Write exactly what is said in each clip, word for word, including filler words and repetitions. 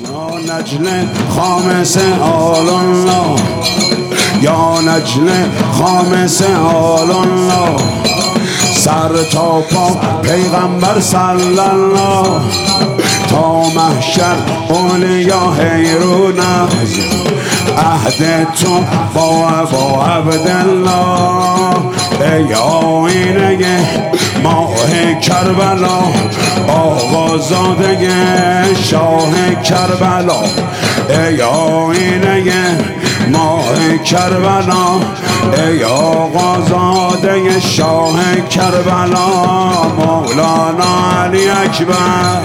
یا نجل خامس آل الله، یا نجل خامس آل الله، سر تا پا پیغمبر صلی الله، تا محشر اولیا حیرون از عهد تو با با عبدالله. ای آینه ماه کربلا، آقازاده شاه کربلا. ای آینه ماه کربلا، ای آقازاده شاه کربلا. مولانا علی اکبر،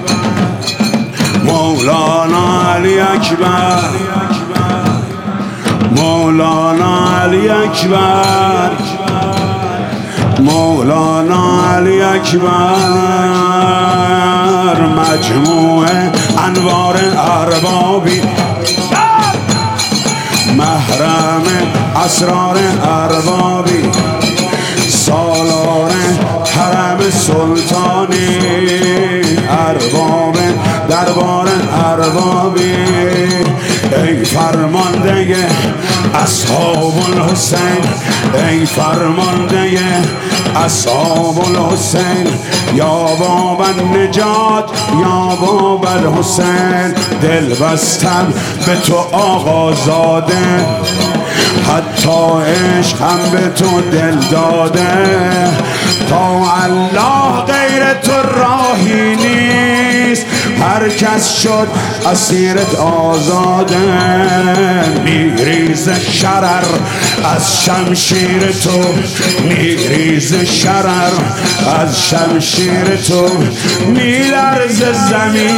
مولانا علی اکبر، مولانا علی اکبر، مولانا علی اکبر. مجموع انوار اربابی، محرم اسرار اربابی، سالار حرم سلطانی، ارباب دربار اربابی. ای فرمانده اصحاب الحسین، ای فرمانده اصحاب الحسین، یا باب النجات، یا باب الحسین. دل بستم به تو آقازاده، حتی عشق هم به تو دل داده. تا الله غیر تو راهی نیست، هر کس شد اسیرت آزاده. میریز شرر از شمشیر تو، میریز شرر از شمشیر تو. میلرز زمین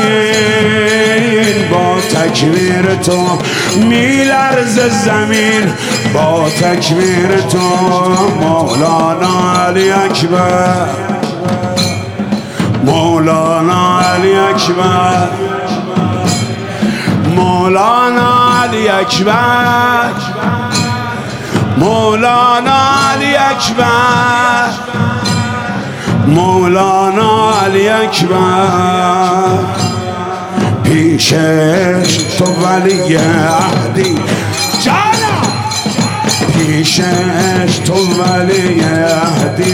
با تکبیر تو، میلرز زمین با تکبیر تو. مولانا علی اکبر، مولانا علی اکبر، مولانا علی اکبر، مولانا علی اکبر، مولانا علی اکبر. پیشش تو ولی عهدی جانا، پیشش تو ولی عهدی،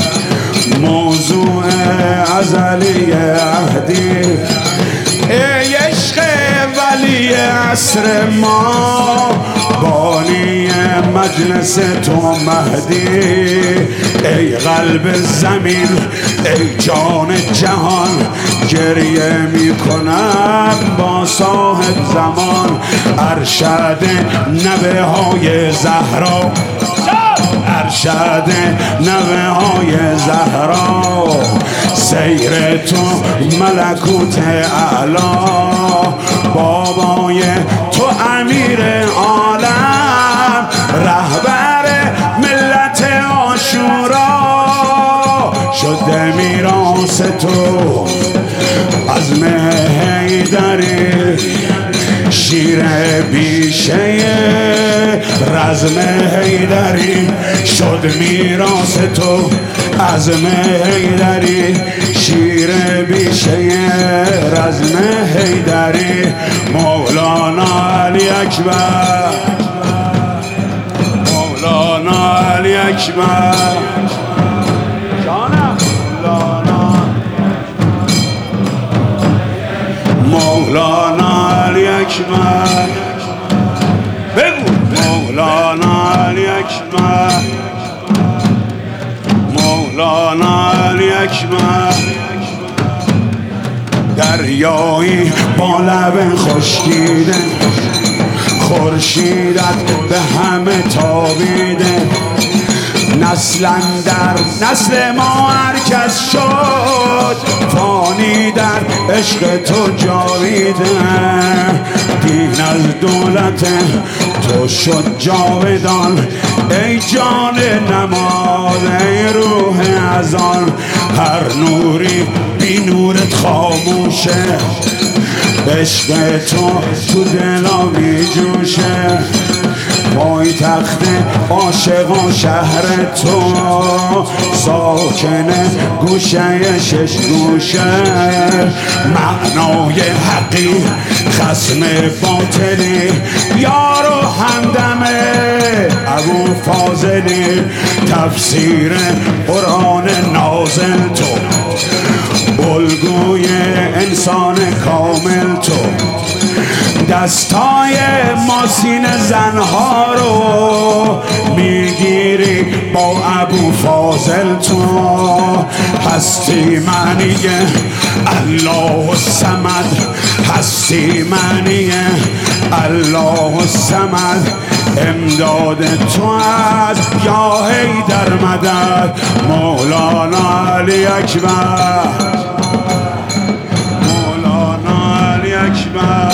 موضوع ازلی عهدی. ای عشق ولی عصر ما، بانی مجلس تو مهدی. ای قلب زمین، ای جان جهان، گریه می کنم با صاحب زمان. ارشد نوه های زهرا، ارشد نوه های زهرا. سیر تو ملکوت اعلا، بابای تو امیر عالم، رهبر ملت عاشورا. شده میراث تو عزم حیدری، شیر بیشه رزم حیدری. شد میراث تو عزم حیدری، شیر بیشه رزم حیدری. مولانا علی اکبر، مولانا علی اکبر. مولانا علی اکبر، بگو مولانا علی اکبر، مولانا علی اکبر. دریایی با لب خشکیده، خورشیدت به همه تابیده. نسل در نسل ما هر کس شد، فانی در عشق تو جاویده. دین از دولت تو شد جاودان، ای جان نماز، ای روح اذان. هر نوری بی نورت خاموشه، عشق تو تو دلا می جوشه. پای تخت عاشقان شهر تو، ساکن گوشه شش گوشه، معنای حقی خصم باطلی، یار و همدمه ابو فاضلی، تفسیر قرآن نازل تو، الگوی انسان کامل تو، دستای ماسین زنها رو میگیری با ابو فاضل تو، هستی معنی الله الصمد، هستی معنی الله الصمد، امداد تو از یا حیدر مدد، مولانا علی اکبر، مولانا علی اکبر.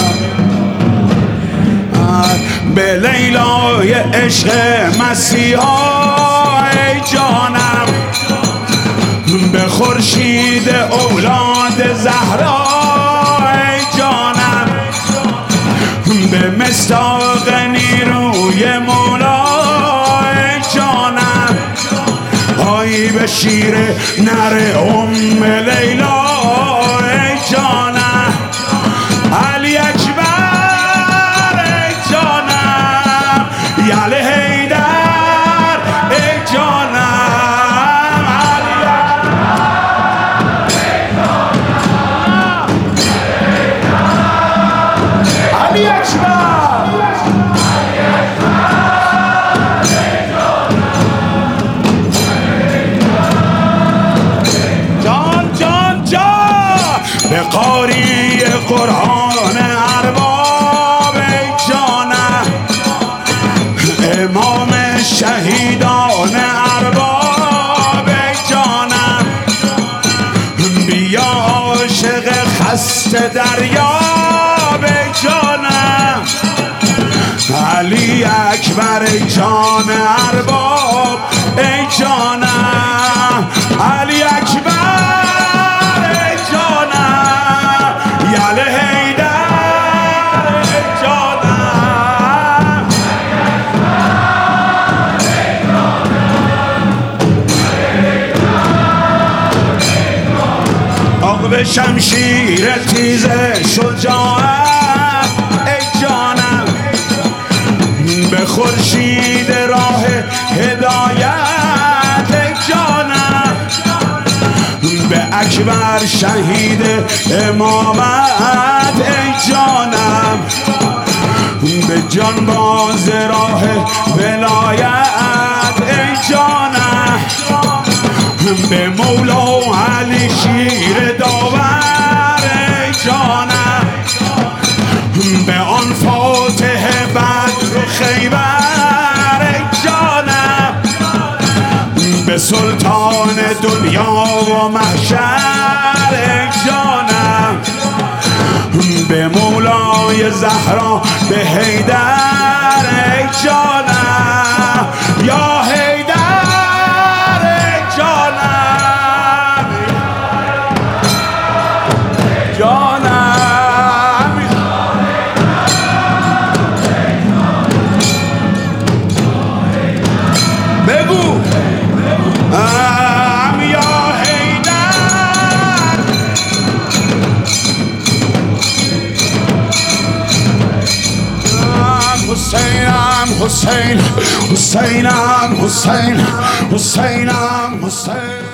به لیلای عشق مسیحا ای جانم، به خورشید اولاد زهرا ای جانم، به مصداق نیروی مولا ای جانم، آی به شیر نر ام لیلا ای جانم، علی اکبر یعلی حیدر ای جانم، علی اکبر، جان جان جان به قاری قرآن ارباب ای جانم، امام شهیدان ارباب ای جانم، بیا عاشق خسته دریاب ای جانم، علی اکبر ای جان ارباب ای جانم، علی اکبر ای جانم، یعلی حیدر ای جانم، به شمشیر تیز شجاعت ای جانم، به خورشید راه هدایت ای جانم، به اکبر شهید امامت ای جانم، به جانباز راه ولایت ای جانم، به مولا علی شیر داور ای جانم، به آن فاتح بدر و خیبر ای جانم، به سلطان دنیا و محشر ای جانم، به مولای زهرا به حیدر ای جانم، یا حیدر ای جانم، جانم بگو ام یا حیدر، حسینم حسین حسینم حسین حسینم حسین